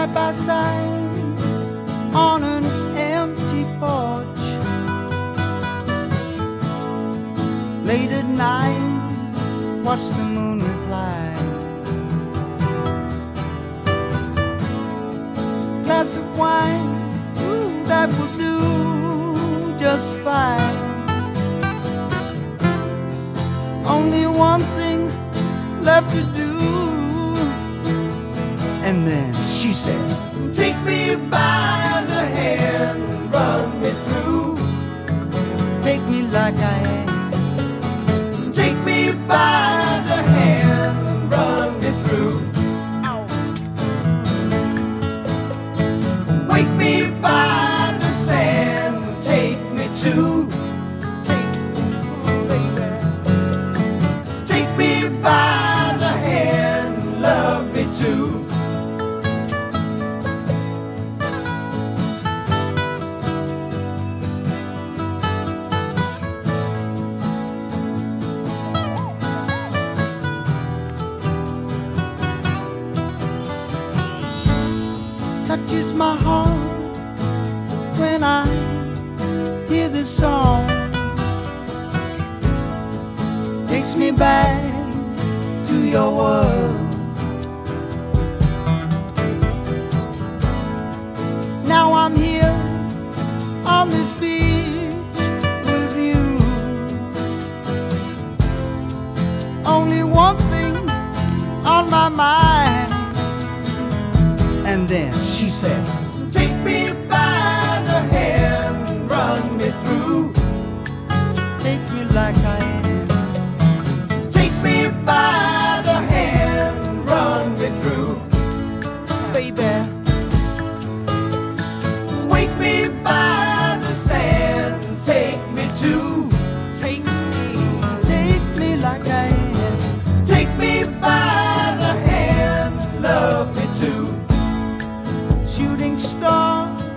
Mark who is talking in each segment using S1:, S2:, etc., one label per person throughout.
S1: side by side on an empty porch. Late at night, watch the moon reply. Glass of wine, ooh, that will do just fine. Only one thing left to do. And then she said, take me by the hand, run me through. Take me like I am. Take me by the hand, run me through. Ow. Wake me by the sand, take me to. Take me by the hand, love me too. Touches my heart when I hear this song. Takes me back to your world. Now I'm here on this beach with you. Only one thing on my mind. And then she said, take me by the hand, run me through. Take me like I am. Take me by the hand, run me through. Baby, wake me by the sand, take me to. Take me like I am. Take me by the hand, love me too. Shooting star,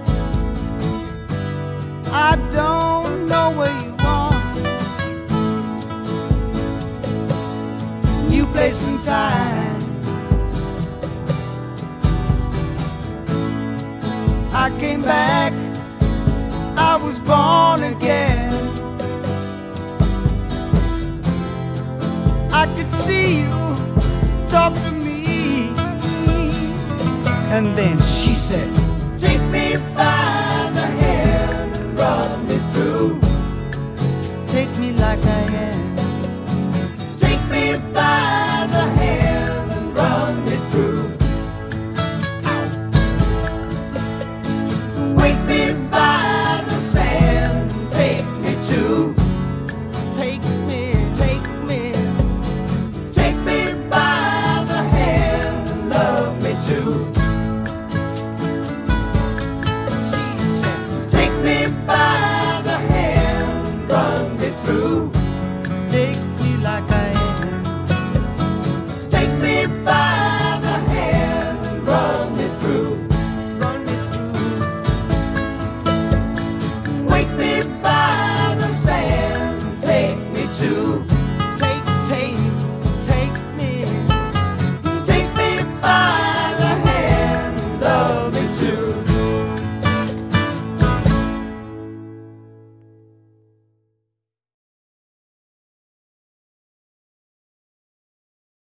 S1: I don't know where you are. New place and time, I came back, I was born again. I could see you talk to me. And then she said, take me by the hand, run me through. Take me like I am. Take me by the hand, run me through. Ow. Wake me by the sand, take me to. Take me. Take me by the hand, love me too. Take me by the hand, love me too.